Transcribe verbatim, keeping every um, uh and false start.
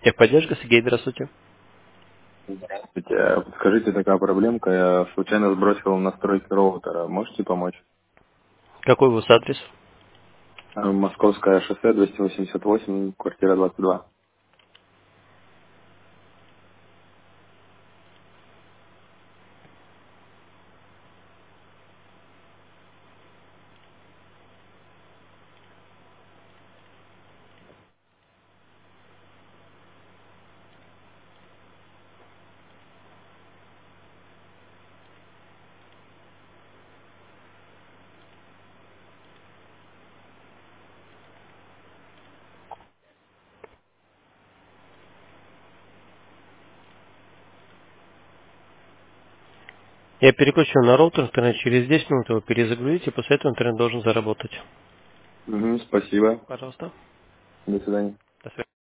Техподдержка, Сергей, здравствуйте. Здравствуйте. А Подскажите, такая проблемка. Я случайно сбросил настройки роутера. Можете помочь? Какой у вас адрес? А, Московское шоссе, двести восемьдесят восемь, квартира двадцать два. Я переключу на роутер интернет, через десять минут его перезагрузите, после этого интернет должен заработать. Угу, спасибо. Пожалуйста. До свидания.